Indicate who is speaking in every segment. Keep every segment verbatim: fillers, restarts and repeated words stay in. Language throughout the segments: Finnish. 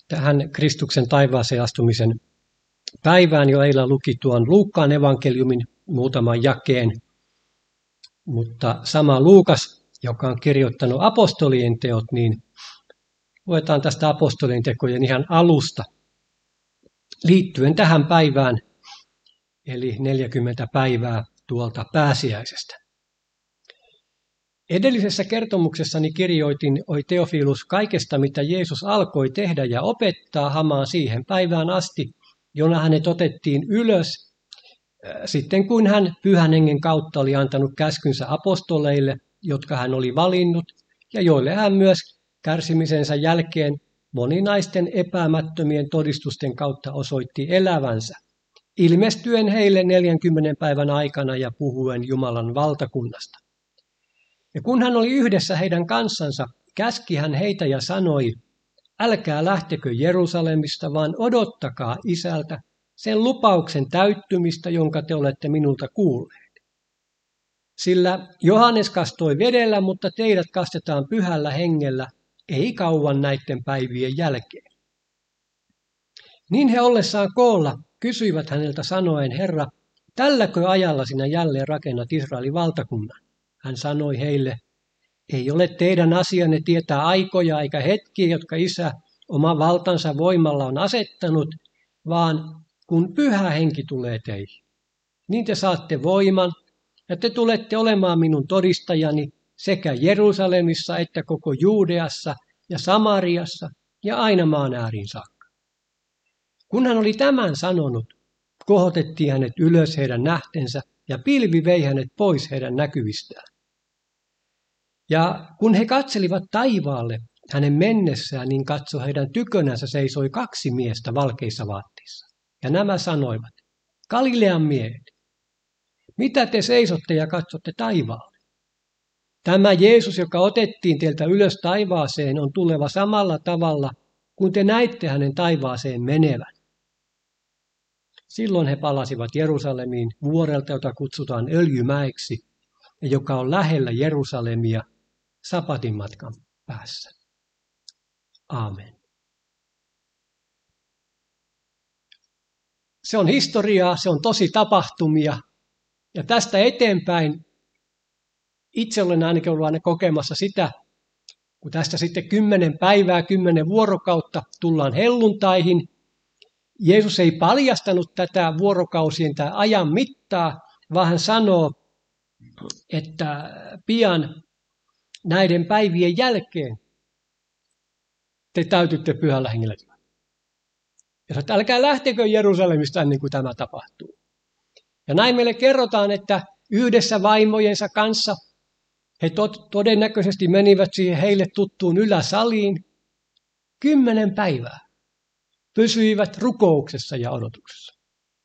Speaker 1: tähän Kristuksen taivaaseen astumisen päivään. Jo eilen luki tuon Luukkaan evankeliumin muutaman jakeen, mutta sama Luukas, joka on kirjoittanut apostolien teot, niin luetaan tästä apostolien tekojen ihan alusta liittyen tähän päivään, eli neljäkymmentä päivää tuolta pääsiäisestä. Edellisessä kertomuksessani kirjoitin, oi Teofilus, kaikesta, mitä Jeesus alkoi tehdä ja opettaa hamaan siihen päivään asti, jona hänet otettiin ylös, sitten kun hän Pyhän Hengen kautta oli antanut käskynsä apostoleille, jotka hän oli valinnut, ja joille hän myös kärsimisensä jälkeen moninaisten epäämättömien todistusten kautta osoitti elävänsä, ilmestyen heille neljänkymmenen päivän aikana ja puhuen Jumalan valtakunnasta. Ja kun hän oli yhdessä heidän kanssansa, käski hän heitä ja sanoi, älkää lähtekö Jerusalemista, vaan odottakaa Isältä sen lupauksen täyttymistä, jonka te olette minulta kuulleet. Sillä Johannes kastoi vedellä, mutta teidät kastetaan Pyhällä Hengellä, ei kauan näiden päivien jälkeen. Niin he ollessaan koolla kysyivät häneltä sanoen, Herra, tälläkö ajalla sinä jälleen rakennat Israelin valtakunnan? Hän sanoi heille, ei ole teidän asianne tietää aikoja eikä hetkiä, jotka Isä oman valtansa voimalla on asettanut, vaan kun Pyhä Henki tulee teihin, niin te saatte voiman ja te tulette olemaan minun todistajani sekä Jerusalemissa että koko Juudeassa ja Samariassa ja aina maan ääriin saakka. Kun hän oli tämän sanonut, kohotettiin hänet ylös heidän nähtensä ja pilvi vei hänet pois heidän näkyvistään. Ja kun he katselivat taivaalle hänen mennessään, niin katso heidän tykönänsä seisoi kaksi miestä valkeissa vaatteissa. Ja nämä sanoivat, Galilean miehet, mitä te seisotte ja katsotte taivaalle? Tämä Jeesus, joka otettiin teiltä ylös taivaaseen, on tuleva samalla tavalla, kun te näitte hänen taivaaseen menevän. Silloin he palasivat Jerusalemiin vuorelta, jota kutsutaan Öljymäeksi, ja joka on lähellä Jerusalemia sapatin matkan päässä. Aamen. Se on historiaa, se on tosi tapahtumia, ja tästä eteenpäin itse olen ainakin ollut aina kokemassa sitä, kun tästä sitten kymmenen päivää, kymmenen vuorokautta tullaan helluntaihin. Jeesus ei paljastanut tätä vuorokausien tai ajan mittaa, vaan hän sanoo, että pian näiden päivien jälkeen te täytytte Pyhällä Hengellä. Ja että älkää lähtekö Jerusalemista ennen kuin tämä tapahtuu. Ja näin meille kerrotaan, että yhdessä vaimojensa kanssa he tot, todennäköisesti menivät siihen heille tuttuun yläsaliin kymmenen päivää. Pysyivät rukouksessa ja odotuksessa.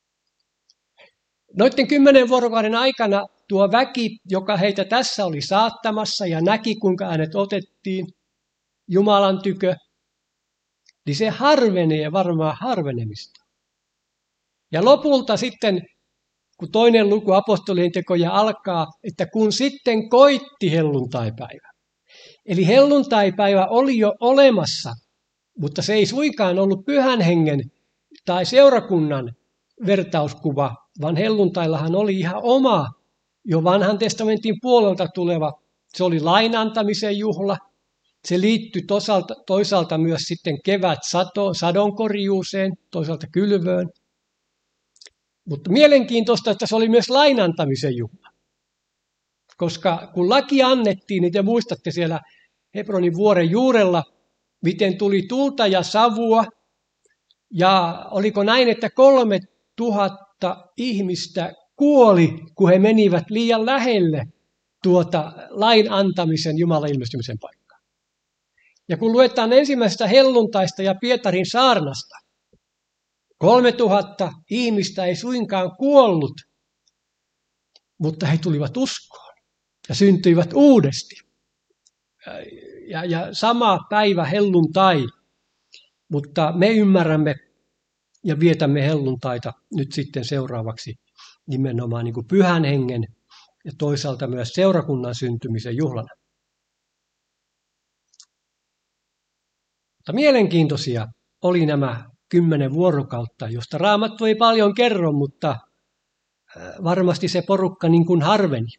Speaker 1: Noiden kymmenen vuorokauden aikana tuo väki, joka heitä tässä oli saattamassa ja näki, kuinka hänet otettiin Jumalan tykö, niin se harvenee varmaan harvenemista. Ja lopulta sitten, kun toinen luku apostolien tekoja alkaa, että kun sitten koitti helluntaipäivä. Eli helluntaipäivä oli jo olemassa, mutta se ei suinkaan ollut Pyhän Hengen tai seurakunnan vertauskuva, vaan helluntaillahan oli ihan oma, jo vanhan testamentin puolelta tuleva. Se oli lain antamisen juhla. Se liittyi toisaalta, toisaalta myös sitten kevät sato, sadonkorjuuseen, toisaalta kylvöön. Mutta mielenkiintoista, että se oli myös lain antamisen juhla. Koska kun laki annettiin, niin te muistatte siellä Hebronin vuoren juurella, miten tuli tulta ja savua. Ja oliko näin, että kolme tuhatta ihmistä kuoli, kun he menivät liian lähelle tuota lain antamisen Jumalan ilmestymisen paikkaa. Ja kun luetaan ensimmäisestä helluntaista ja Pietarin saarnasta, kolme tuhatta ihmistä ei suinkaan kuollut, mutta he tulivat uskoon ja syntyivät uudesti. Ja, ja sama päivä helluntai, mutta me ymmärrämme ja vietämme helluntaita nyt sitten seuraavaksi nimenomaan niin kuin Pyhän Hengen ja toisaalta myös seurakunnan syntymisen juhlana. Mutta mielenkiintoisia oli nämä kymmenen vuorokautta, josta Raamattu ei paljon kerro, mutta varmasti se porukka niin kuin harveni.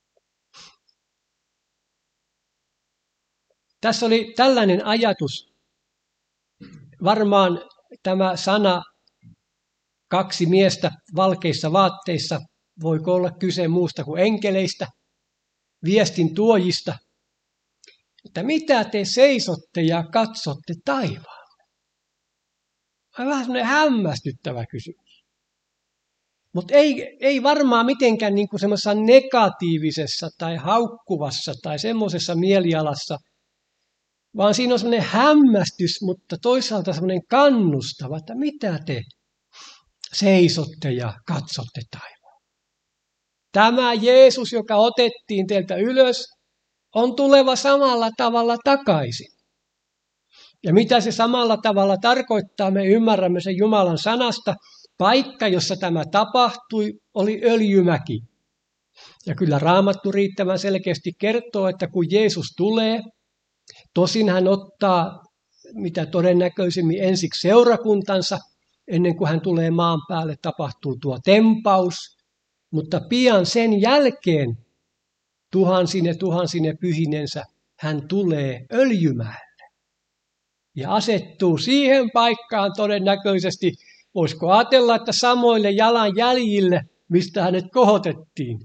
Speaker 1: Tässä oli tällainen ajatus. Varmaan tämä sana kaksi miestä valkeissa vaatteissa, voiko olla kyse muusta kuin enkeleistä, viestin tuojista, että mitä te seisotte ja katsotte taivaalle. Vähän semmoinen hämmästyttävä kysymys. Mutta ei, ei varmaan mitenkään niin kuin semmoisessa negatiivisessa tai haukkuvassa tai semmoisessa mielialassa, vaan siinä on semmoinen hämmästys, mutta toisaalta semmoinen kannustava, että mitä te seisotte ja katsotte taivaan. Tämä Jeesus, joka otettiin teiltä ylös, on tuleva samalla tavalla takaisin. Ja mitä se samalla tavalla tarkoittaa, me ymmärrämme sen Jumalan sanasta. Paikka, jossa tämä tapahtui, oli Öljymäki. Ja kyllä Raamattu riittävän selkeästi kertoo, että kun Jeesus tulee, tosin hän ottaa mitä todennäköisimmin ensiksi seurakuntansa, ennen kuin hän tulee maan päälle, tapahtuu tuo tempaus, mutta pian sen jälkeen tuhansine tuhansine pyhinensä hän tulee Öljymäelle ja asettuu siihen paikkaan todennäköisesti, voisiko ajatella, että samoille jalanjäljille, mistä hänet kohotettiin.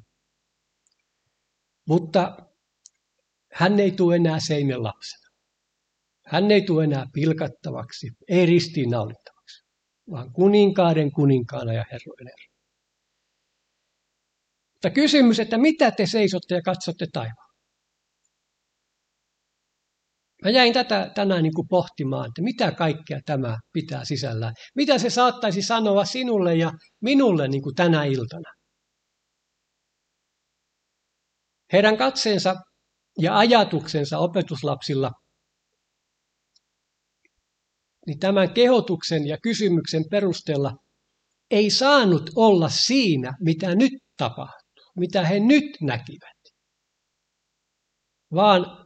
Speaker 1: Mutta hän ei tule enää seinen lapsena. Hän ei tule enää pilkattavaksi, ei ristiinnaulittavaksi, vaan kuninkaiden kuninkaana ja herrojen herra. Mutta kysymys, että mitä te seisotte ja katsotte taivaan? Mä jäin tätä tänään niin kuin pohtimaan, että mitä kaikkea tämä pitää sisällään. Mitä se saattaisi sanoa sinulle ja minulle niin kuin tänä iltana. Heidän katseensa ja ajatuksensa opetuslapsilla, niin tämän kehotuksen ja kysymyksen perusteella ei saanut olla siinä, mitä nyt tapahtuu, mitä he nyt näkivät, vaan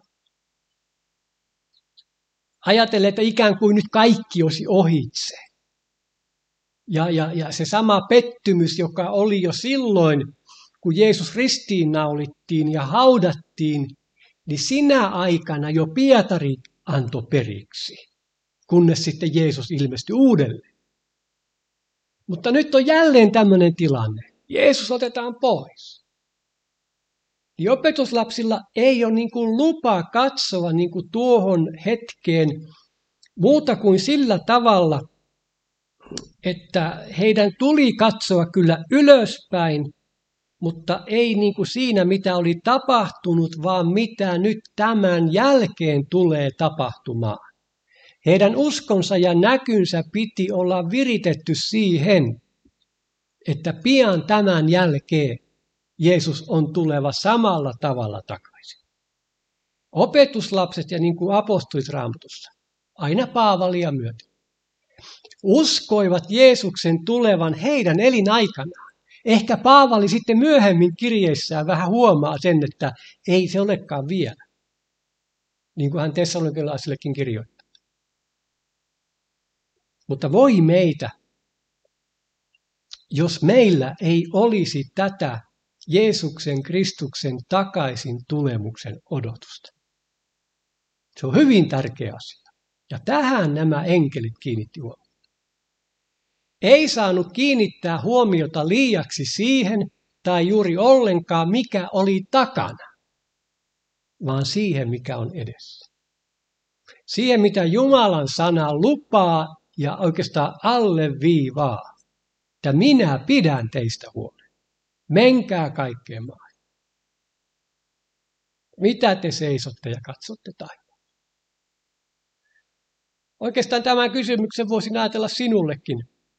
Speaker 1: ajatellen, että ikään kuin nyt kaikki olisi ohitse. Ja, ja, ja se sama pettymys, joka oli jo silloin, kun Jeesus ristiinnaulittiin ja haudattiin, niin sinä aikana jo Pietari antoi periksi, kunnes sitten Jeesus ilmestyi uudelleen. Mutta nyt on jälleen tämmöinen tilanne. Jeesus otetaan pois. Niin opetuslapsilla ei ole niin kuin lupa katsoa niin kuin tuohon hetkeen muuta kuin sillä tavalla, että heidän tuli katsoa kyllä ylöspäin, mutta ei niin kuin siinä, mitä oli tapahtunut, vaan mitä nyt tämän jälkeen tulee tapahtumaan. Heidän uskonsa ja näkynsä piti olla viritetty siihen, että pian tämän jälkeen Jeesus on tuleva samalla tavalla takaisin. Opetuslapset ja niin kuin apostolit Raamatussa, aina Paavalia myöten, uskoivat Jeesuksen tulevan heidän elinaikanaan. Ehkä Paavali sitten myöhemmin kirjeissään vähän huomaa sen, että ei se olekaan vielä, niin kuin hän tessalonikilaisillekin kirjoittaa. Mutta voi meitä, jos meillä ei olisi tätä Jeesuksen Kristuksen takaisin tulemuksen odotusta. Se on hyvin tärkeä asia. Ja tähän nämä enkelit kiinnitti huomiota. Ei saanut kiinnittää huomiota liiaksi siihen tai juuri ollenkaan, mikä oli takana, vaan siihen, mikä on edessä. Siihen, mitä Jumalan sana lupaa ja oikeastaan alleviivaa, että minä pidän teistä huolen. Menkää kaikkeen maailmaan. Mitä te seisotte ja katsotte taivaan? Oikeastaan tämän kysymyksen voisin ajatella sinullekin.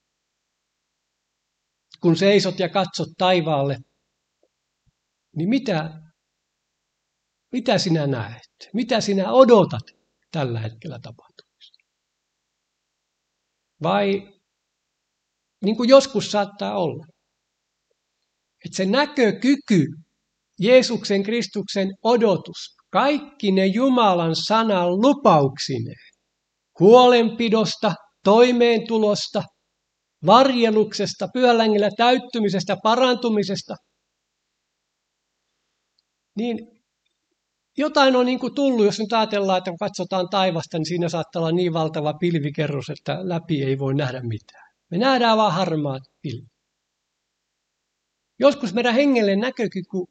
Speaker 1: Kun seisot ja katsot taivaalle, niin mitä, mitä sinä näet? Mitä sinä odotat tällä hetkellä tapahtuvasta? Vai niin kuin joskus saattaa olla, että se näkökyky, Jeesuksen Kristuksen odotus, kaikki ne Jumalan sanan lupauksineen, huolenpidosta, toimeentulosta, varjeluksesta, pyhällä hengellä täyttymisestä, parantumisesta, niin jotain on niin kuin tullut, jos nyt ajatellaan, että kun katsotaan taivasta, niin siinä saattaa olla niin valtava pilvikerros, että läpi ei voi nähdä mitään. Me nähdään vaan harmaat pilvi. Joskus meidän hengelle näkökyky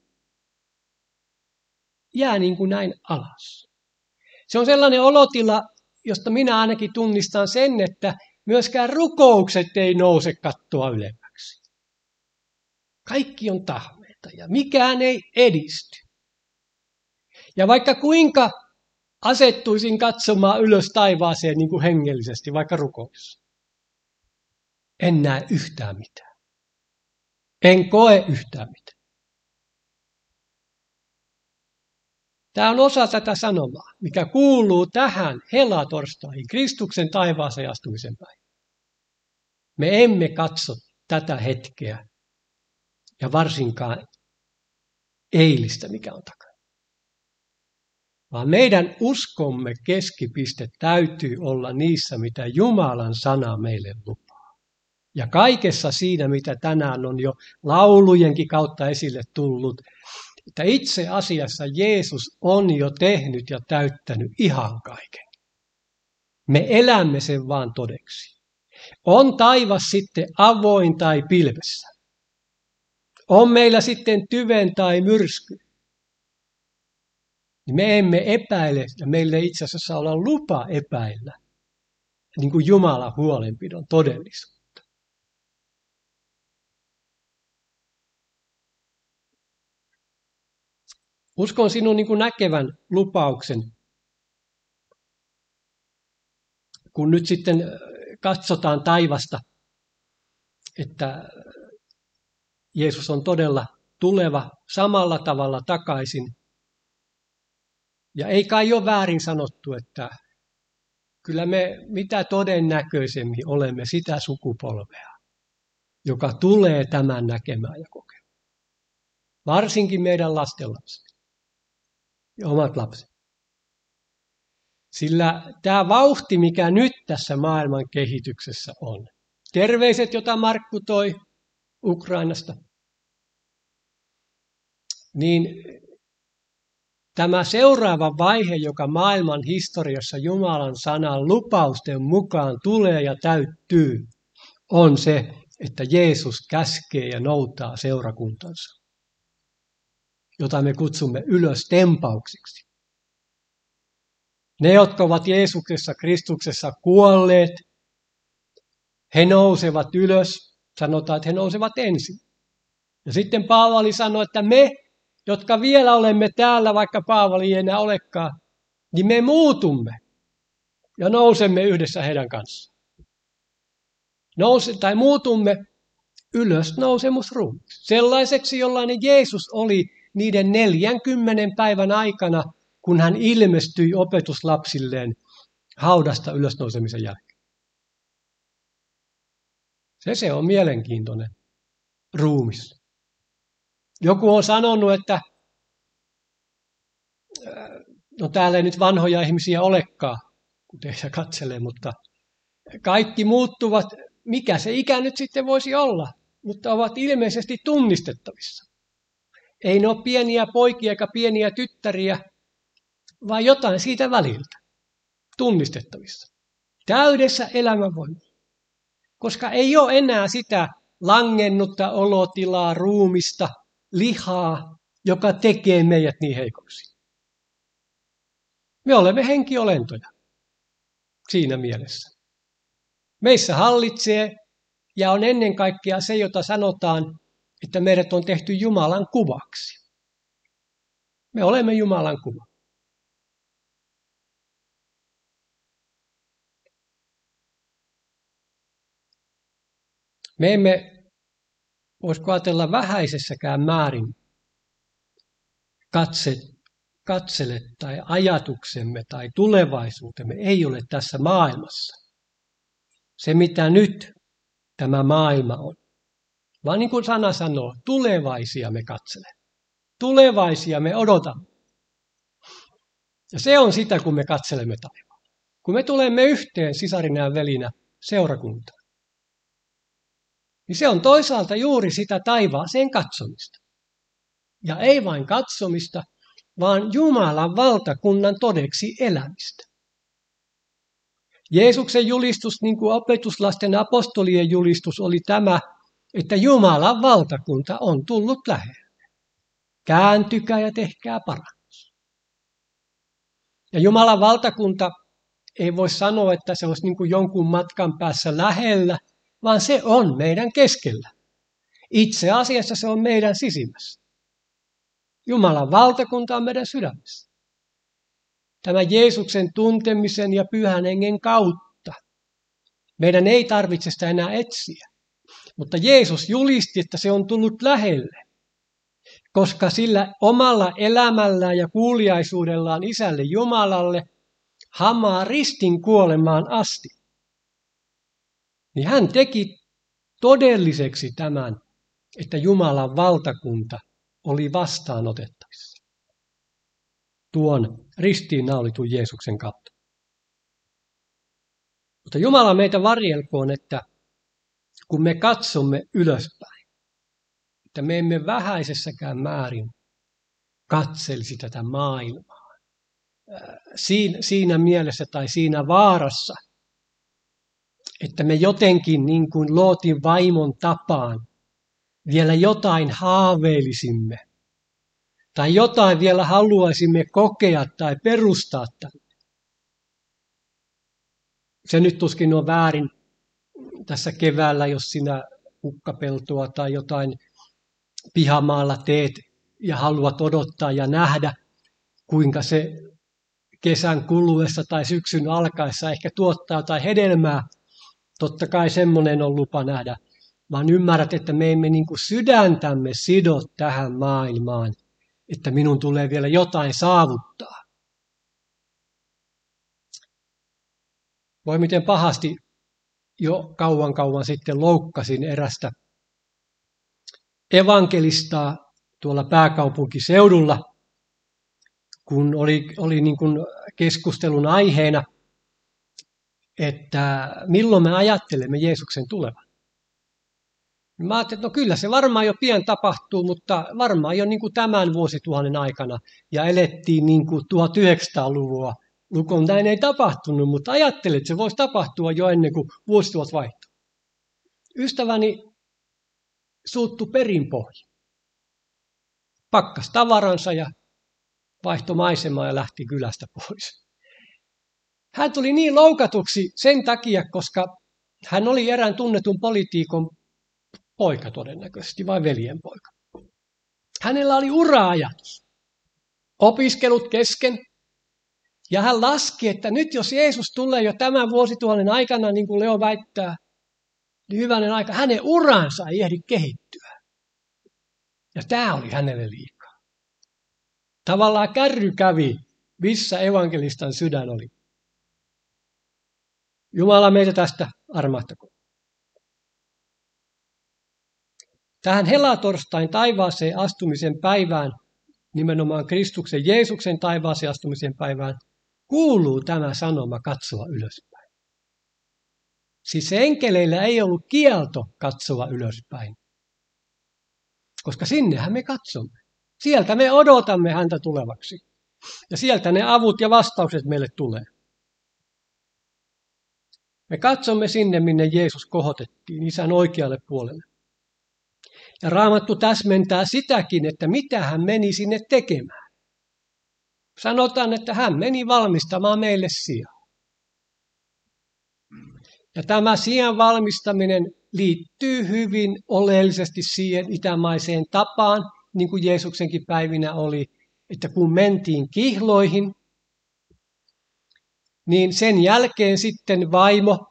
Speaker 1: jää niin kuin näin alas. Se on sellainen olotila, josta minä ainakin tunnistan sen, että myöskään rukoukset ei nouse kattoa ylemmäksi. Kaikki on tahmeita ja mikään ei edisty. Ja vaikka kuinka asettuisin katsomaan ylös taivaaseen niin kuin hengellisesti, vaikka rukouksessa, en näe yhtään mitään. En koe yhtään mitään. Tämä on osa tätä sanomaa, mikä kuuluu tähän helatorstaihin, Kristuksen taivaaseen astumisen päivään. Me emme katso tätä hetkeä ja varsinkaan eilistä, mikä on takana. Vaan meidän uskomme keskipiste täytyy olla niissä, mitä Jumalan sana meille lupaa. Ja kaikessa siinä, mitä tänään on jo laulujenkin kautta esille tullut, että itse asiassa Jeesus on jo tehnyt ja täyttänyt ihan kaiken. Me elämme sen vaan todeksi. On taivas sitten avoin tai pilvessä. On meillä sitten tyven tai myrsky. Me emme epäile, ja meille itse asiassa olla lupa epäillä, niin kuin Jumalan huolenpidon todellisuutta. Uskon sinun niin kuin näkevän lupauksen, kun nyt sitten katsotaan taivasta, että Jeesus on todella tuleva samalla tavalla takaisin. Ja ei kai ole väärin sanottu, että kyllä me mitä todennäköisemmin olemme sitä sukupolvea, joka tulee tämän näkemään ja kokemaan. Varsinkin meidän lastenlapset ja omat lapset. Sillä tämä vauhti, mikä nyt tässä maailman kehityksessä on, terveiset, jota Markku toi Ukrainasta, niin tämä seuraava vaihe, joka maailman historiassa Jumalan sanan lupausten mukaan tulee ja täyttyy, on se, että Jeesus käskee ja noutaa seurakuntansa, jota me kutsumme ylös tempauksiksi. Ne, jotka ovat Jeesuksessa, Kristuksessa kuolleet, he nousevat ylös, sanotaan, että he nousevat ensin. Ja sitten Paavali sanoi, että me, jotka vielä olemme täällä, vaikka Paavali ei enää olekaan, niin me muutumme ja nousemme yhdessä heidän kanssaan. Nouse, tai muutumme ylös nousemusruumiksi. Sellaiseksi, jollainen Jeesus oli niiden neljänkymmenen päivän aikana, kun hän ilmestyi opetuslapsilleen haudasta ylösnousemisen jälkeen. Se, se on mielenkiintoinen ruumis. Joku on sanonut, että no täällä ei nyt vanhoja ihmisiä olekaan, kun teitä katselee, mutta kaikki muuttuvat, mikä se ikä nyt sitten voisi olla, mutta ovat ilmeisesti tunnistettavissa. Ei ne ole pieniä poikia eikä pieniä tyttäriä, vaan jotain siitä väliltä tunnistettavissa. Täydessä elämänvoimassa. Koska ei ole enää sitä langennutta olotilaa, ruumista, lihaa, joka tekee meidät niin heikoksi. Me olemme henkiolentoja siinä mielessä. Meissä hallitsee ja on ennen kaikkea se, jota sanotaan, että meidät on tehty Jumalan kuvaksi. Me olemme Jumalan kuva. Me emme, voisiko ajatella vähäisessäkään määrin, katse, katsele tai ajatuksemme tai tulevaisuutemme ei ole tässä maailmassa. Se, mitä nyt tämä maailma on. Vaan niin kuin sana sanoo, tulevaisia me katselemme. Tulevaisia me odotamme. Ja se on sitä, kun me katselemme taivaan. Kun me tulemme yhteen sisarina ja velinä seurakuntaan. Niin se on toisaalta juuri sitä taivaaseen katsomista. Ja ei vain katsomista, vaan Jumalan valtakunnan todeksi elämistä. Jeesuksen julistus, niin kuin opetuslasten apostolien julistus, oli tämä, että Jumalan valtakunta on tullut lähelle. Kääntykää ja tehkää parannus. Ja Jumalan valtakunta ei voi sanoa, että se olisi niin kuin jonkun matkan päässä lähellä, vaan se on meidän keskellä. Itse asiassa se on meidän sisimmässä. Jumalan valtakunta on meidän sydämessä. Tämä Jeesuksen tuntemisen ja Pyhän Hengen kautta. Meidän ei tarvitse sitä enää etsiä. Mutta Jeesus julisti, että se on tullut lähelle, koska sillä omalla elämällään ja kuuliaisuudellaan Isälle Jumalalle hamaa ristin kuolemaan asti. Niin hän teki todelliseksi tämän, että Jumalan valtakunta oli vastaanotettavissa. Tuon ristiin naulitun Jeesuksen kautta. Mutta Jumala meitä varjelkoon, että kun me katsomme ylöspäin, että me emme vähäisessäkään määrin katselisi tätä maailmaa. Siinä, siinä mielessä tai siinä vaarassa, että me jotenkin niin kuin Lootin vaimon tapaan vielä jotain haaveilisimme tai jotain vielä haluaisimme kokea tai perustaa tänne. Se nyt tuskin on väärin tässä keväällä, jos sinä kukkapeltoa tai jotain pihamaalla teet ja haluat odottaa ja nähdä, kuinka se kesän kuluessa tai syksyn alkaessa ehkä tuottaa jotain hedelmää. Totta kai semmoinen on lupa nähdä, vaan ymmärrät, että me emme niin kuin sydäntämme sido tähän maailmaan, että minun tulee vielä jotain saavuttaa. Voi miten pahasti jo kauan kauan sitten loukkasin erästä evankelistaa tuolla pääkaupunkiseudulla, kun oli, oli niin kuin keskustelun aiheena, että milloin me ajattelemme Jeesuksen tulevan. Mä ajattelin, että no kyllä se varmaan jo pian tapahtuu, mutta varmaan jo niin kuin tämän vuosituhannen aikana. Ja elettiin niin kuin tuhatyhdeksänsataaluvua. Lukon näin ei tapahtunut, mutta ajattelin, että se voisi tapahtua jo ennen kuin vuosituhat vaihtui. Ystäväni suuttu perinpohja. Pakkas tavaransa ja vaihtoi maisemaa ja lähti kylästä pois. Hän tuli niin loukatuksi sen takia, koska hän oli erään tunnetun poliitikon poika todennäköisesti, vai veljenpoika. Hänellä oli ura-ajatus, opiskelut kesken, ja hän laski, että nyt jos Jeesus tulee jo tämän vuosituhannen aikana, niin kuin Leo väittää, niin hyvänen aika, hänen uransa ei ehdi kehittyä. Ja tämä oli hänelle liikaa. Tavallaan kärry kävi, missä evankelistan sydän oli. Jumala meitä tästä armahtakoon. Tähän helatorstain taivaaseen astumisen päivään, nimenomaan Kristuksen Jeesuksen taivaaseen astumisen päivään, kuuluu tämä sanoma katsoa ylöspäin. Siis enkeleillä ei ollut kielto katsoa ylöspäin, koska sinnehän me katsomme. Sieltä me odotamme häntä tulevaksi. Ja sieltä ne avut ja vastaukset meille tulee. Me katsomme sinne, minne Jeesus kohotettiin, Isän oikealle puolelle. Ja Raamattu täsmentää sitäkin, että mitä hän meni sinne tekemään. Sanotaan, että hän meni valmistamaan meille sijaa. Ja tämä sijan valmistaminen liittyy hyvin oleellisesti siihen itämaiseen tapaan, niin kuin Jeesuksenkin päivinä oli, että kun mentiin kihloihin, niin sen jälkeen sitten vaimo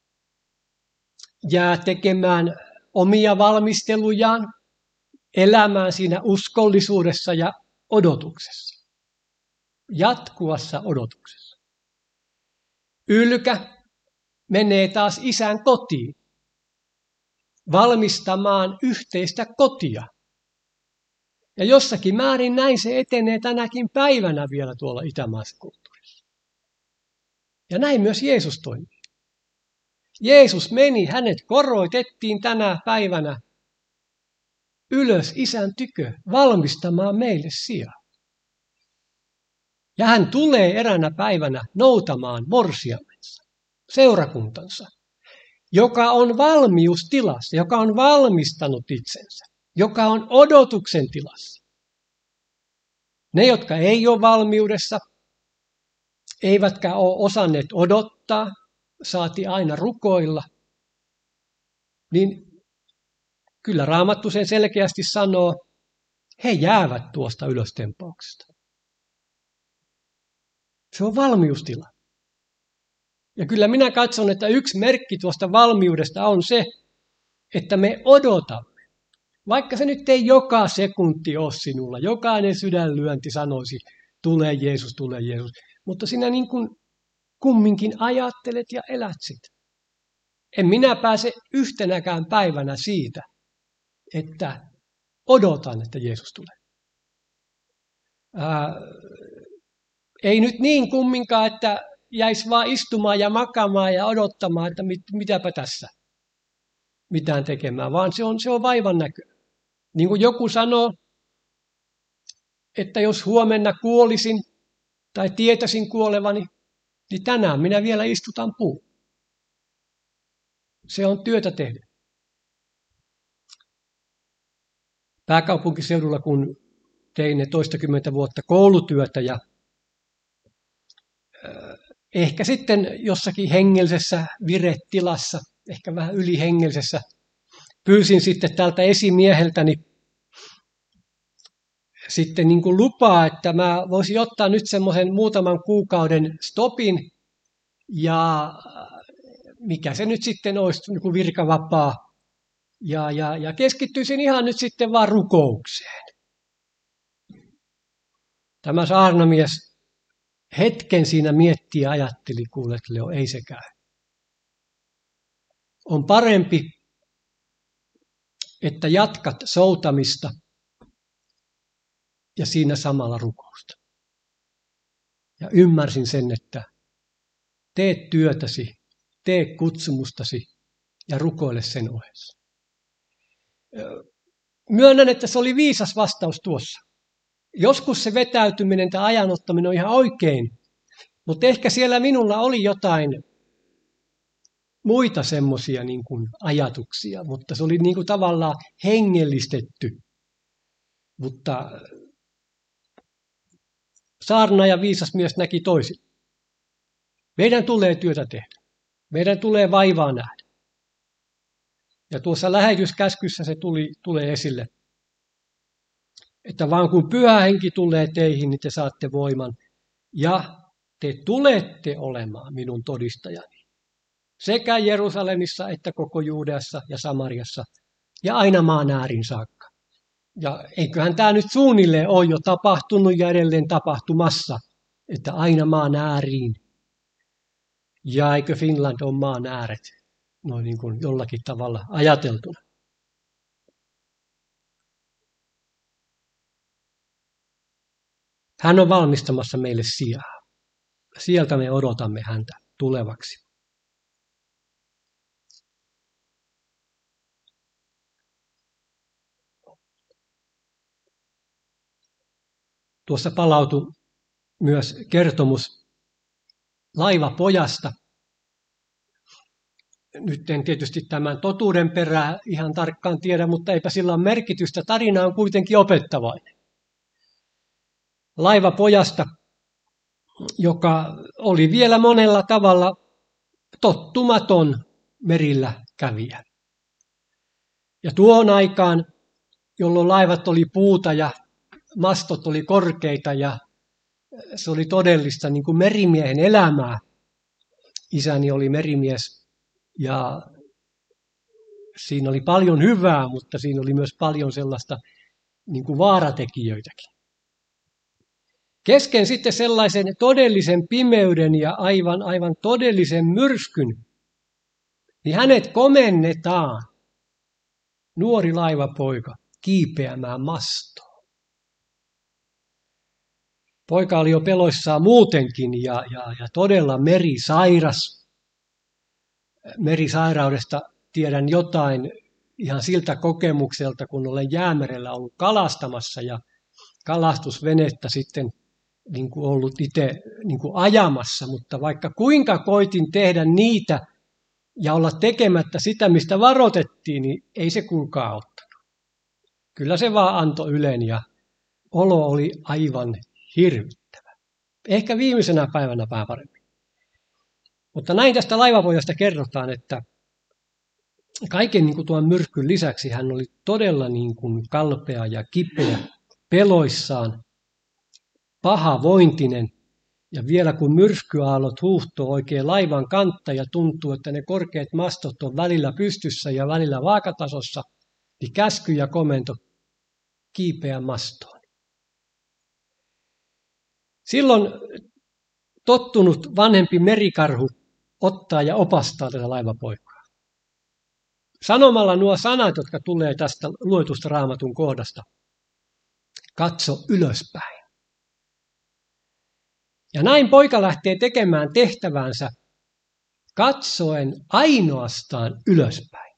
Speaker 1: jää tekemään omia valmistelujaan, elämään siinä uskollisuudessa ja odotuksessa. Jatkuvassa odotuksessa. Ylkä menee taas isän kotiin, valmistamaan yhteistä kotia. Ja jossakin määrin näin se etenee tänäkin päivänä vielä tuolla itämaisessa kulttuurissa. Ja näin myös Jeesus toimii. Jeesus meni, hänet koroitettiin tänä päivänä ylös Isän tykö valmistamaan meille sijaa. Ja hän tulee eräänä päivänä noutamaan morsiamensa, seurakuntansa, joka on valmiustilassa, joka on valmistanut itsensä, joka on odotuksen tilassa. Ne, jotka ei ole valmiudessa, eivätkä ole osanneet odottaa, saati aina rukoilla, niin kyllä Raamattu sen selkeästi sanoo, he jäävät tuosta ylöstempauksesta. Se on valmiustila. Ja kyllä minä katson, että yksi merkki tuosta valmiudesta on se, että me odotamme. Vaikka se nyt ei joka sekunti ole sinulla, jokainen sydänlyönti sanoisi, tule Jeesus, tule Jeesus. Mutta sinä niin kuin kumminkin ajattelet ja elät sitä. En minä pääse yhtenäkään päivänä siitä, että odotan, että Jeesus tulee. Ää, ei nyt niin kumminkaan, että jäisi vaan istumaan ja makaamaan ja odottamaan, että mit, mitäpä tässä mitään tekemään, vaan se on, se on vaivan näkö. Niin kuin joku sanoo, että jos huomenna kuolisin tai tietäisin kuolevani, niin tänään minä vielä istutan puun. Se on työtä tehdä. Pääkaupunkiseudulla, kun tein ne toistakymmentä vuotta koulutyötä ja ehkä sitten jossakin hengellisessä viretilassa, ehkä vähän ylihengellisessä, pyysin sitten tältä esimieheltäni sitten niin kuin lupaa, että mä voisin ottaa nyt semmoisen muutaman kuukauden stopin ja mikä se nyt sitten olisi niin kuin virkavapaa ja, ja, ja keskittyisin ihan nyt sitten vaan rukoukseen. Tämä saarnamies hetken siinä mietti ja ajatteli, kuule, että Leo, ei se käy. On parempi, että jatkat soutamista ja siinä samalla rukousta. Ja ymmärsin sen, että tee työtäsi, tee kutsumustasi ja rukoile sen ohessa. Myönnän, että se oli viisas vastaus tuossa. Joskus se vetäytyminen tai ajanottaminen on ihan oikein, mutta ehkä siellä minulla oli jotain muita semmoisia niin kuin ajatuksia, mutta se oli niin kuin tavallaan hengellistetty. Mutta saarnaaja viisas mies näki toisin. Meidän tulee työtä tehdä. Meidän tulee vaivaa nähdä. Ja tuossa lähetyskäskyssä se tuli, tulee esille, että vaan kun Pyhä Henki tulee teihin, niin te saatte voiman. Ja te tulette olemaan minun todistajani. Sekä Jerusalemissa että koko Juudeassa ja Samariassa ja aina maan äärin saakka. Ja eiköhän tämä nyt suunnilleen ole jo tapahtunut ja edelleen tapahtumassa, että aina maan ääriin. Ja eikö Finland ole maan ääret, noin niin kuin jollakin tavalla ajateltuna. Hän on valmistamassa meille sijaa. Sieltä me odotamme häntä tulevaksi. Tuossa palautui myös kertomus laivapojasta. Nyt en tietysti tämän totuuden perää ihan tarkkaan tiedä, mutta eipä sillä ole merkitystä. Tarina on kuitenkin opettavainen. Laivapojasta, joka oli vielä monella tavalla tottumaton merillä kävijä. Ja tuohon aikaan, jolloin laivat oli puuta ja mastot oli korkeita ja se oli todellista niin kuin merimiehen elämää. Isäni oli merimies ja siinä oli paljon hyvää, mutta siinä oli myös paljon sellaista niin kuin vaaratekijöitäkin. Kesken sitten sellaisen todellisen pimeyden ja aivan, aivan todellisen myrskyn, niin hänet komennetaan, nuori laivapoika, kiipeämään mastoon. Poika oli jo peloissaan muutenkin ja, ja, ja todella merisairas. merisairaudesta tiedän jotain ihan siltä kokemukselta, kun olen Jäämerellä ollut kalastamassa ja kalastusvenettä sitten niin kuin ollut itse niin kuin ajamassa, mutta vaikka kuinka koitin tehdä niitä ja olla tekemättä sitä, mistä varoitettiin, niin ei se kuulkaa auttanut. Kyllä se vaan antoi ylen ja olo oli aivan hirvittävä. Ehkä viimeisenä päivänä vähän paremmin. Mutta näin tästä laivapojasta kerrotaan, että kaiken niin kuin tuon myrskyn lisäksi hän oli todella niin kuin kalpea ja kipeä, peloissaan, pahavointinen. Ja vielä kun myrskyaalot huuhtoo oikein laivan kantta ja tuntuu, että ne korkeat mastot on välillä pystyssä ja välillä vaakatasossa, niin käsky ja komento kiipeä mastoon. Silloin tottunut vanhempi merikarhu ottaa ja opastaa tätä laivapoikaa. Sanomalla nuo sanat, jotka tulee tästä luetusta Raamatun kohdasta. Katso ylöspäin. Ja näin poika lähtee tekemään tehtävänsä katsoen ainoastaan ylöspäin.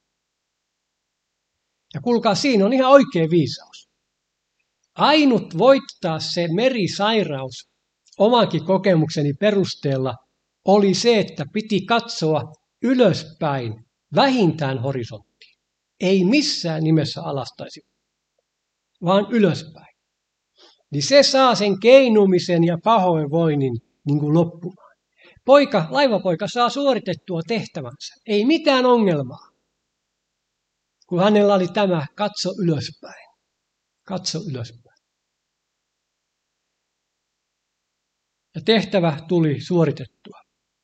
Speaker 1: Ja kuulkaa, siinä on ihan oikea viisaus. Ainut voittaa se merisairaus omankin kokemukseni perusteella oli se, että piti katsoa ylöspäin, vähintään horisonttiin. Ei missään nimessä alastaisi, vaan ylöspäin. Niin se saa sen keinumisen ja pahoinvoinnin niin kuin loppumaan. Poika, laivapoika saa suoritettua tehtävänsä. Ei mitään ongelmaa. Kun hänellä oli tämä, katso ylöspäin. Katso ylöspäin. Ja tehtävä tuli suoritettua.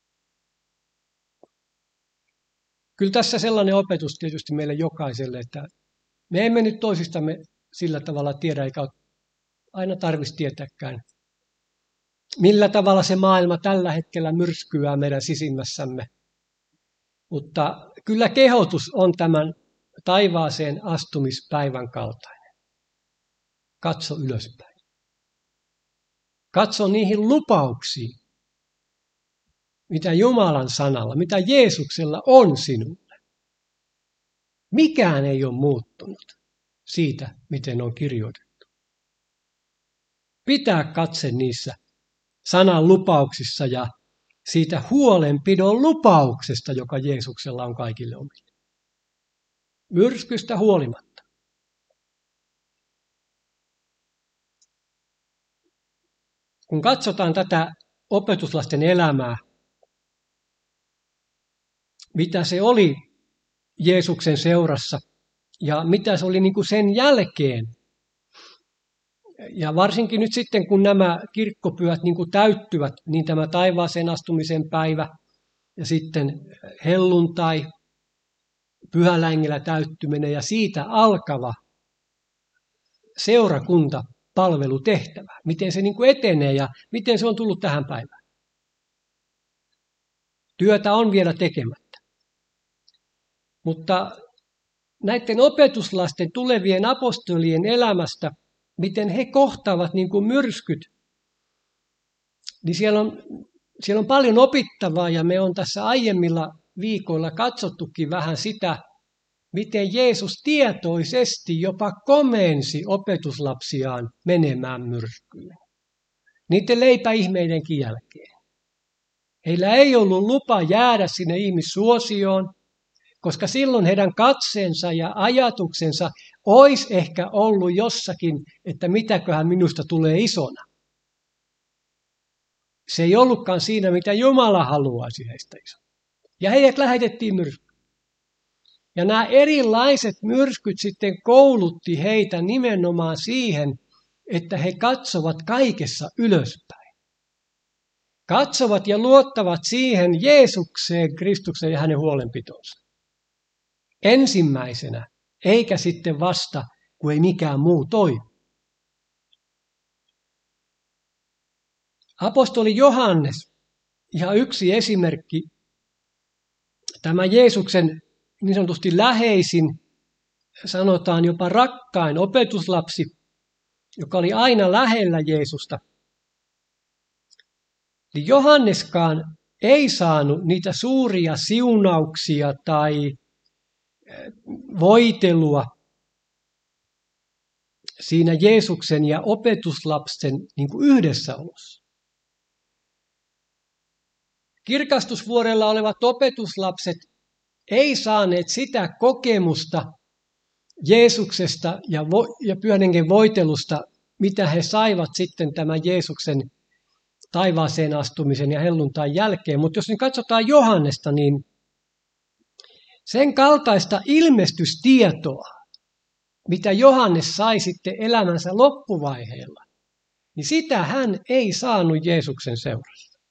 Speaker 1: Kyllä tässä sellainen opetus tietysti meille jokaiselle, että me emme nyt toisistamme sillä tavalla tiedä, eikä aina tarvitsisi tietääkään, millä tavalla se maailma tällä hetkellä myrskyää meidän sisimmässämme. Mutta kyllä kehotus on tämän taivaaseen astumispäivän kaltainen. Katso ylöspäin. Katso niihin lupauksiin, mitä Jumalan sanalla, mitä Jeesuksella on sinulle. Mikään ei ole muuttunut siitä, miten on kirjoitettu. Pitää katse niissä sanan lupauksissa ja siitä huolenpidon lupauksesta, joka Jeesuksella on kaikille omille. Myrskystä huolimatta. Kun katsotaan tätä opetuslasten elämää, mitä se oli Jeesuksen seurassa ja mitä se oli niin kuin sen jälkeen. Ja varsinkin nyt sitten, kun nämä kirkkopyhät niin kuin täyttyvät, niin tämä taivaaseen astumisen päivä ja sitten helluntai, pyhällä hengellä täyttyminen ja siitä alkava seurakunta palvelutehtävä. Miten se niin kuin etenee ja miten se on tullut tähän päivään. Työtä on vielä tekemättä. Mutta näiden opetuslasten tulevien apostolien elämästä, miten he kohtaavat niin kuin myrskyt, niin siellä on, siellä on paljon opittavaa ja me on tässä aiemmilla viikoilla katsottukin vähän sitä, miten Jeesus tietoisesti jopa komensi opetuslapsiaan menemään myrskyyn. Niiden leipäihmeidenkin jälkeen. Heillä ei ollut lupa jäädä sinne ihmissuosioon, koska silloin heidän katseensa ja ajatuksensa olisi ehkä ollut jossakin, että mitäköhän minusta tulee isona. Se ei ollutkaan siinä, mitä Jumala haluaisi heistä isona. Ja heidät lähetettiin myrskyyn. Ja nämä erilaiset myrskyt sitten koulutti heitä nimenomaan siihen, että he katsovat kaikessa ylöspäin. Katsovat ja luottavat siihen Jeesukseen, Kristukseen ja hänen huolenpitonsa. Ensimmäisenä, eikä sitten vasta, kun ei mikään muu toimi. Apostoli Johannes, ihan yksi esimerkki, tämä Jeesuksen niin sanotusti läheisin, sanotaan jopa rakkain opetuslapsi, joka oli aina lähellä Jeesusta. Niin Johanneskaan ei saanut niitä suuria siunauksia tai voitelua siinä Jeesuksen ja opetuslapsen niin kuin yhdessäolossa. Kirkastusvuorella olevat opetuslapset ei saaneet sitä kokemusta Jeesuksesta ja, vo- ja Pyhän Hengen voitelusta, mitä he saivat sitten tämän Jeesuksen taivaaseen astumisen ja helluntain jälkeen. Mutta jos nyt katsotaan Johannesta, niin sen kaltaista ilmestystietoa, mitä Johannes sai sitten elämänsä loppuvaiheella, niin sitä hän ei saanut Jeesuksen seurassa.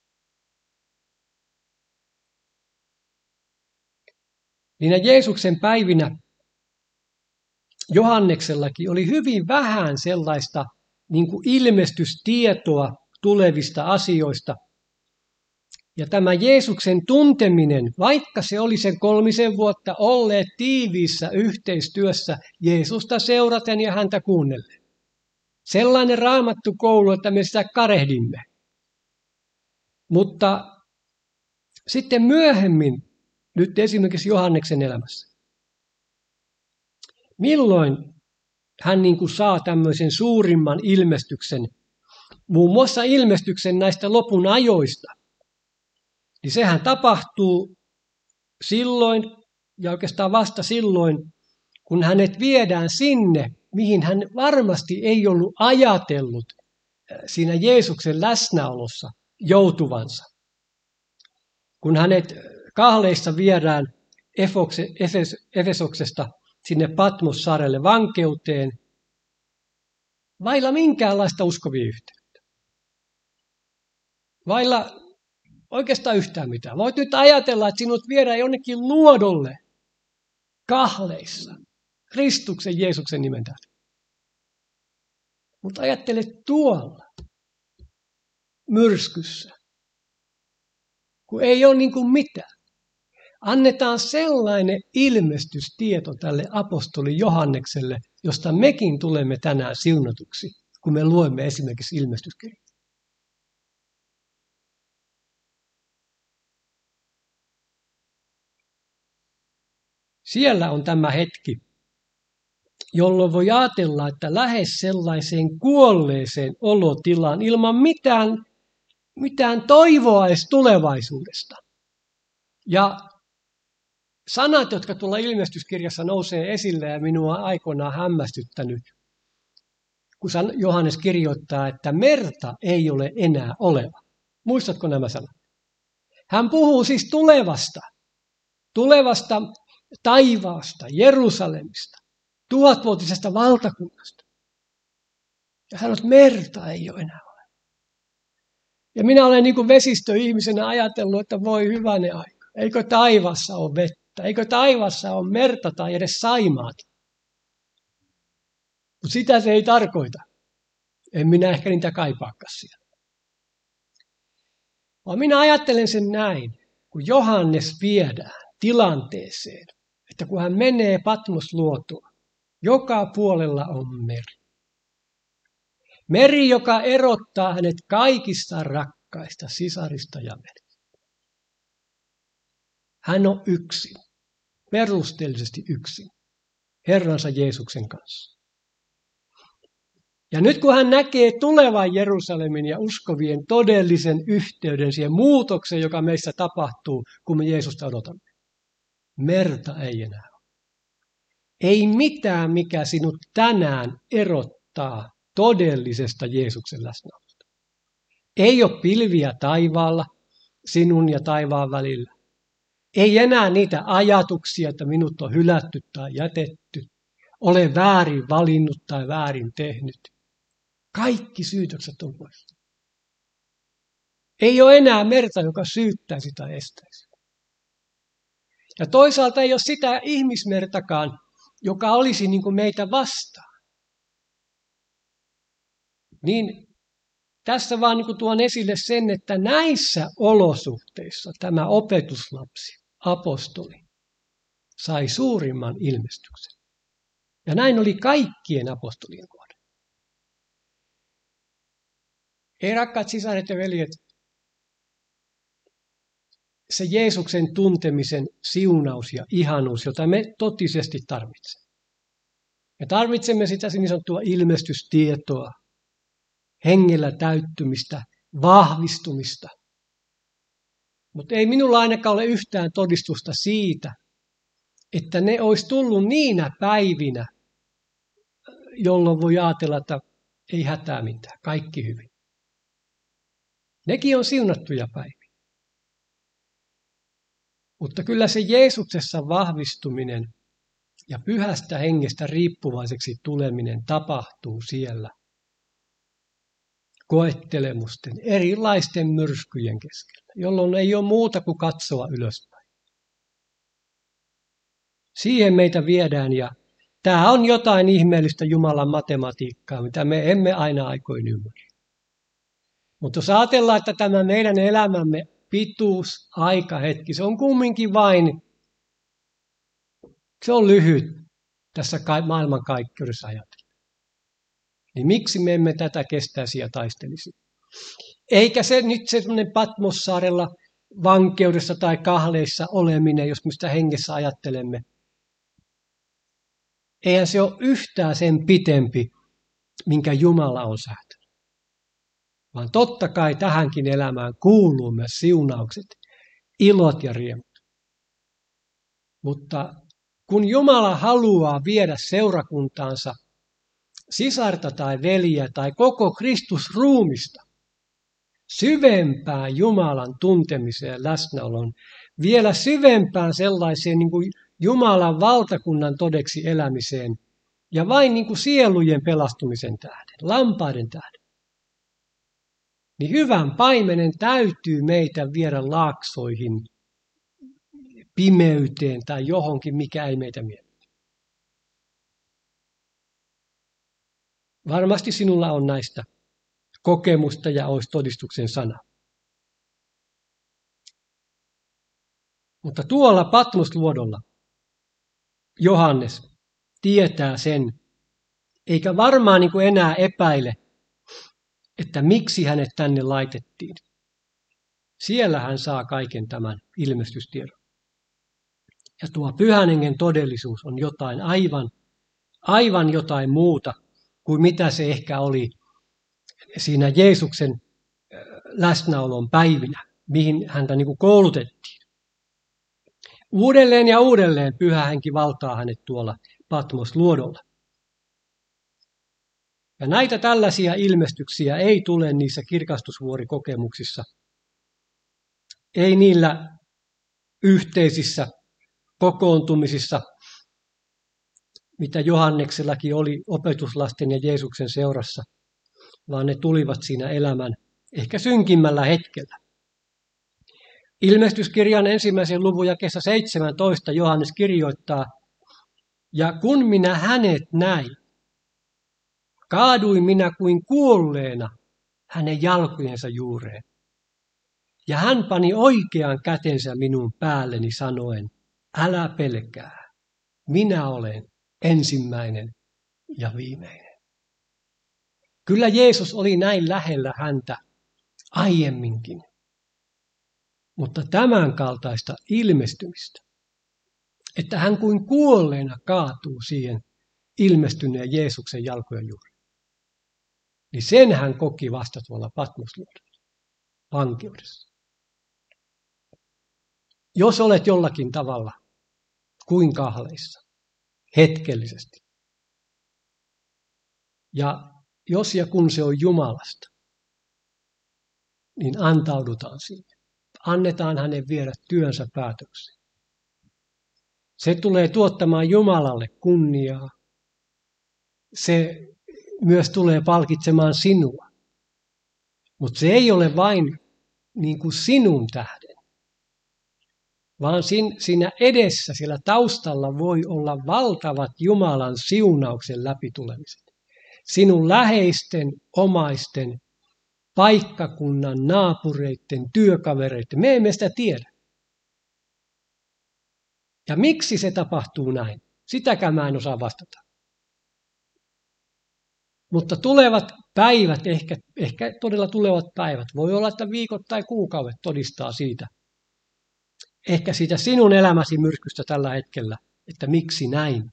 Speaker 1: Niinä Jeesuksen päivinä Johanneksellakin oli hyvin vähän sellaista niin kuin ilmestystietoa tulevista asioista. Ja tämä Jeesuksen tunteminen, vaikka se oli sen kolmisen vuotta olleet tiiviissä yhteistyössä Jeesusta seuraten ja häntä kuunnellen. Sellainen raamattu koulu, että me sitä karehdimme. Mutta sitten myöhemmin, nyt esimerkiksi Johanneksen elämässä, milloin hän niin kuin saa tämmöisen suurimman ilmestyksen, muun muassa ilmestyksen näistä lopun ajoista, niin sehän tapahtuu silloin, ja oikeastaan vasta silloin, kun hänet viedään sinne, mihin hän varmasti ei ollut ajatellut siinä Jeesuksen läsnäolossa joutuvansa. Kun hänet kahleissa viedään Efesoksesta sinne Patmos-saarelle vankeuteen, vailla minkäänlaista uskovia yhteyttä. Vailla oikeastaan yhtään mitään. Voit nyt ajatella, että sinut viedään jonnekin luodolle kahleissa, Kristuksen Jeesuksen nimen tähden. Mutta ajattele tuolla myrskyssä, kun ei ole niin kuin mitään. Annetaan sellainen ilmestystieto tälle apostoli Johannekselle, josta mekin tulemme tänään siunatuksi, kun me luemme esimerkiksi ilmestyskirjaa. Siellä on tämä hetki, jolloin voi ajatella, että lähes sellaiseen kuolleeseen olotilaan ilman mitään, mitään toivoa edes tulevaisuudesta. Ja sanat, jotka tuolla ilmestyskirjassa nousee esille ja minua on aikoinaan hämmästyttänyt, kun Johannes kirjoittaa, että merta ei ole enää oleva. Muistatko nämä sanat? Hän puhuu siis tulevasta, tulevasta taivaasta, Jerusalemista, tuhatvuotisesta valtakunnasta. Ja sanoo, että merta ei ole enää oleva. Ja minä olen niin kuin vesistöihmisenä ajatellut, että voi hyvänen aika. Eikö taivassa ole vettä? Eikö taivassa ole merta tai edes saimaata? Mutta sitä se ei tarkoita. En minä ehkä niitä kaipaakaan siellä. Vaan minä ajattelen sen näin, kun Johannes viedään tilanteeseen, että kun hän menee Patmosluotoon, joka puolella on meri. Meri, joka erottaa hänet kaikista rakkaista sisarista ja veljistä. Hän on yksin, perusteellisesti yksin, Herransa Jeesuksen kanssa. Ja nyt kun hän näkee tulevan Jerusalemin ja uskovien todellisen yhteyden siihen muutokseen, joka meissä tapahtuu, kun me Jeesusta odotamme, merta ei enää ole. Ei mitään, mikä sinut tänään erottaa todellisesta Jeesuksen läsnäolosta. Ei ole pilviä taivaalla sinun ja taivaan välillä. Ei enää niitä ajatuksia, että minut on hylätty tai jätetty. Olen väärin valinnut tai väärin tehnyt. Kaikki syytökset on pois. Ei ole enää merta, joka syyttäisi tai estäisi. Ja toisaalta ei ole sitä ihmismertakaan, joka olisi niin kuin meitä vastaan. Niin tässä vaan niin kuin tuon esille sen, että näissä olosuhteissa tämä opetuslapsi, apostoli, sai suurimman ilmestyksen. Ja näin oli kaikkien apostolien kohdalla. Ei rakkaat sisaret ja veljet, se Jeesuksen tuntemisen siunaus ja ihanuus, jota me totisesti tarvitsemme. Me tarvitsemme sitä niin sanottua ilmestystietoa, hengellä täyttymistä, vahvistumista. Mutta ei minulla ainakaan ole yhtään todistusta siitä, että ne olisi tullut niinä päivinä, jolloin voi ajatella, että ei hätää mitään, kaikki hyvin. Nekin on siunattuja päiviä. Mutta kyllä se Jeesuksessa vahvistuminen ja pyhästä hengestä riippuvaiseksi tuleminen tapahtuu siellä koettelemusten, erilaisten myrskyjen keskellä, jolloin ei ole muuta kuin katsoa ylöspäin. Siihen meitä viedään ja tämä on jotain ihmeellistä Jumalan matematiikkaa, mitä me emme aina aikoin ymmärrä. Mutta jos ajatellaan, että tämä meidän elämämme pituus, aikahetki, se on kumminkin vain, se on lyhyt tässä maailmankaikkeudessa ajatellen. Niin miksi me emme tätä kestäisi ja taistelisi? Eikä se nyt se semmoinen Patmossaarella vankeudessa tai kahleissa oleminen, jos me sitä hengessä ajattelemme. Eihän se ole yhtään sen pitempi, minkä Jumala on säätänyt. Vaan totta kai tähänkin elämään kuuluu myös siunaukset, ilot ja riemut. Mutta kun Jumala haluaa viedä seurakuntaansa sisarta tai veljeä tai koko Kristusruumista syvempään Jumalan tuntemiseen ja läsnäolon, vielä syvempään sellaiseen niin kuin Jumalan valtakunnan todeksi elämiseen ja vain niin kuin sielujen pelastumisen tähden, lampaiden tähden, niin hyvän paimenen täytyy meitä viedä laaksoihin, pimeyteen tai johonkin, mikä ei meitä miellytä. Varmasti sinulla on näistä kokemusta ja olisi todistuksen sana. Mutta tuolla Patmosluodolla Johannes tietää sen, eikä varmaan niin kuin enää epäile, että miksi hänet tänne laitettiin. Siellä hän saa kaiken tämän ilmestystiedon. Ja tuo pyhän hengen todellisuus on jotain aivan, aivan jotain muuta kuin mitä se ehkä oli siinä Jeesuksen läsnäolon päivinä, mihin häntä niin kuin koulutettiin. Uudelleen ja uudelleen pyhä henki valtaa hänet tuolla Patmosluodolla. Ja näitä tällaisia ilmestyksiä ei tule niissä kirkastusvuorikokemuksissa, ei niillä yhteisissä kokoontumisissa, mitä Johanneksellakin oli opetuslasten ja Jeesuksen seurassa, vaan ne tulivat siinä elämän ehkä synkimmällä hetkellä. Ilmestyskirjan ensimmäisen luvun jakeessa seitsemäntoista Johannes kirjoittaa, ja kun minä hänet näin, kaaduin minä kuin kuolleena hänen jalkojensa juureen. Ja hän pani oikean kätensä minun päälleni sanoen, älä pelkää, minä olen ensimmäinen ja viimeinen. Kyllä Jeesus oli näin lähellä häntä aiemminkin, mutta tämän kaltaista ilmestymistä, että hän kuin kuolleena kaatuu siihen ilmestyneen Jeesuksen jalkojen juuri. Niin sen hän koki vasta tuolla Patmosluodolla, vankeudessa. Jos olet jollakin tavalla kuin kahleissa, hetkellisesti, ja jos ja kun se on Jumalasta, niin antaudutaan siihen. Annetaan hänen viedä työnsä päätöksiin. Se tulee tuottamaan Jumalalle kunniaa. Se myös tulee palkitsemaan sinua. Mutta se ei ole vain niin kuin sinun tähden, vaan siinä edessä, siellä taustalla voi olla valtavat Jumalan siunauksen läpitulemiset. Sinun läheisten, omaisten, paikkakunnan, naapureiden, työkavereiden. Me emme sitä tiedä. Ja miksi se tapahtuu näin? Sitäkään mä en osaa vastata. Mutta tulevat päivät, ehkä, ehkä todella tulevat päivät, voi olla, että viikot tai kuukaudet todistaa siitä, ehkä siitä sinun elämäsi myrskystä tällä hetkellä, että miksi näin.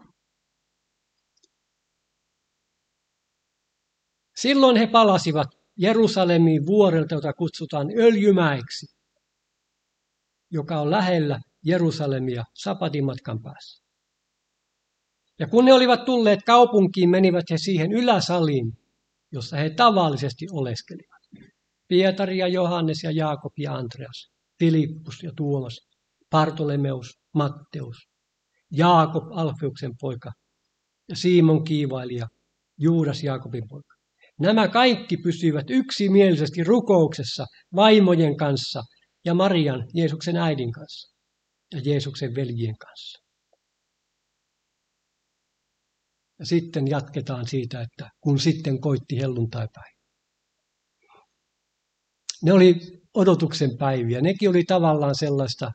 Speaker 1: Silloin he palasivat Jerusalemiin vuorelta, jota kutsutaan Öljymäeksi, joka on lähellä Jerusalemia sapatimatkan päässä. Ja kun ne olivat tulleet kaupunkiin, menivät he siihen yläsaliin, jossa he tavallisesti oleskelivat. Pietari ja Johannes ja Jaakob ja Andreas, Filippus ja Tuomas, Bartolomeus, Matteus, Jaakob Alfeuksen poika ja Simon kiivailija, Juudas Jaakobin poika. Nämä kaikki pysyivät yksimielisesti rukouksessa vaimojen kanssa ja Marian, Jeesuksen äidin kanssa ja Jeesuksen veljien kanssa. Ja sitten jatketaan siitä, että kun sitten koitti helluntaipäivä. Ne oli odotuksen päiviä. Nekin oli tavallaan sellaista,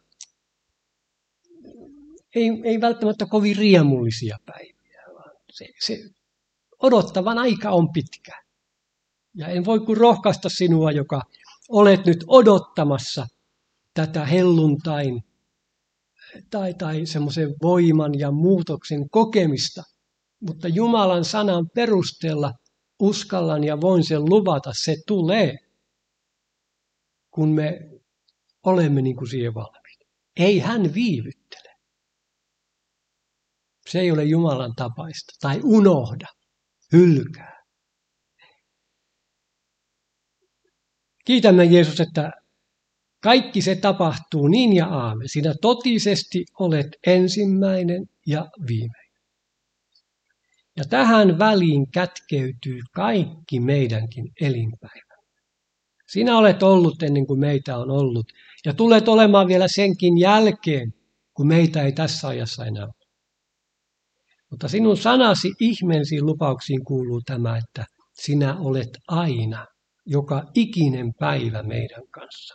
Speaker 1: ei, ei välttämättä kovin riemullisia päiviä, vaan se, se odottavan aika on pitkä. Ja en voi kuin rohkaista sinua, joka olet nyt odottamassa tätä helluntain tai, tai semmoisen voiman ja muutoksen kokemista. Mutta Jumalan sanan perusteella uskallan ja voin sen luvata, se tulee, kun me olemme niin kuin siihen valmiita. Ei hän viivyttele. Se ei ole Jumalan tapaista. Tai unohda, hylkää. Kiitämme Jeesus, että kaikki se tapahtuu niin ja aamen. Sinä totisesti olet ensimmäinen ja viimeinen. Ja tähän väliin kätkeytyy kaikki meidänkin elinpäivä. Sinä olet ollut ennen kuin meitä on ollut. Ja tulet olemaan vielä senkin jälkeen, kun meitä ei tässä ajassa enää ole. Mutta sinun sanasi ihmeellisiin lupauksiin kuuluu tämä, että sinä olet aina, joka ikinen päivä meidän kanssa.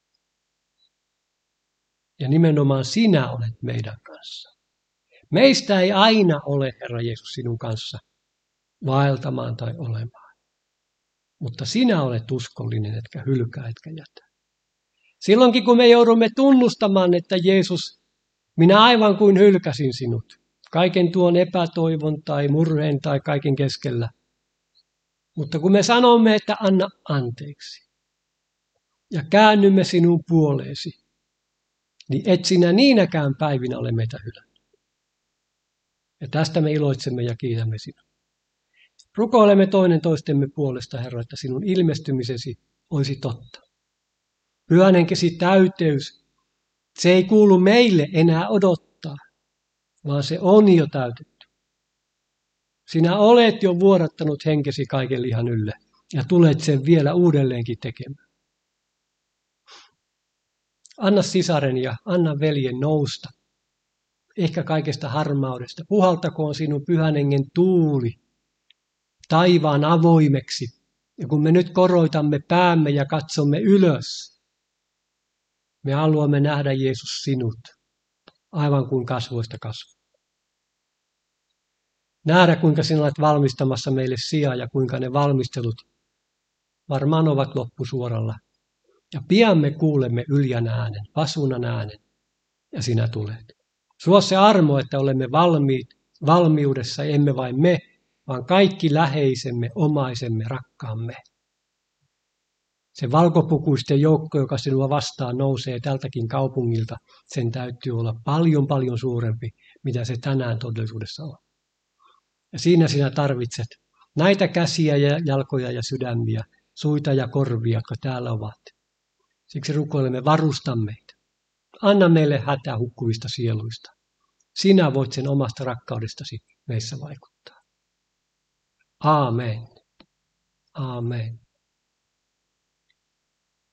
Speaker 1: Ja nimenomaan sinä olet meidän kanssa. Meistä ei aina ole, Herra Jeesus, sinun kanssa vaeltamaan tai olemaan. Mutta sinä olet uskollinen, etkä hylkää, etkä jätä. Silloinkin, kun me joudumme tunnustamaan, että Jeesus, minä aivan kuin hylkäsin sinut, kaiken tuon epätoivon tai murheen tai kaiken keskellä. Mutta kun me sanomme, että anna anteeksi ja käännymme sinun puoleesi, niin et sinä niinäkään päivinä ole meitä hylännyt. Ja tästä me iloitsemme ja kiitämme sinua. Rukoilemme toinen toistemme puolesta, Herra, että sinun ilmestymisesi olisi totta. Pyhän Henkesi täyteys, se ei kuulu meille enää odottaa, vaan se on jo täytetty. Sinä olet jo vuodattanut Henkesi kaiken lihan ylle ja tulet sen vielä uudelleenkin tekemään. Anna sisaren ja anna veljen nousta, ehkä kaikesta harmaudesta. Puhaltakoon sinun pyhän hengen tuuli taivaan avoimeksi. Ja kun me nyt koroitamme päämme ja katsomme ylös, me haluamme nähdä Jeesus sinut, aivan kuin kasvoista kasvoa. Nähdä, kuinka sinä olet valmistamassa meille sijaa ja kuinka ne valmistelut varmaan ovat loppusuoralla. Ja pian me kuulemme yljän äänen, pasunan äänen, ja sinä tulet. Suo se armo, että olemme valmiit, valmiudessa, emme vain me, vaan kaikki läheisemme, omaisemme, rakkaamme. Se valkopukuisten joukko, joka sinua vastaan nousee tältäkin kaupungilta, sen täytyy olla paljon, paljon suurempi, mitä se tänään todellisuudessa on. Ja siinä sinä tarvitset näitä käsiä ja jalkoja ja sydämiä, suita ja korvia, jotka täällä ovat. Siksi rukoilemme, varusta meitä. Anna meille hätää hukkuvista sieluista. Sinä voit sen omasta rakkaudestasi meissä vaikuttaa. Aamen. Aamen.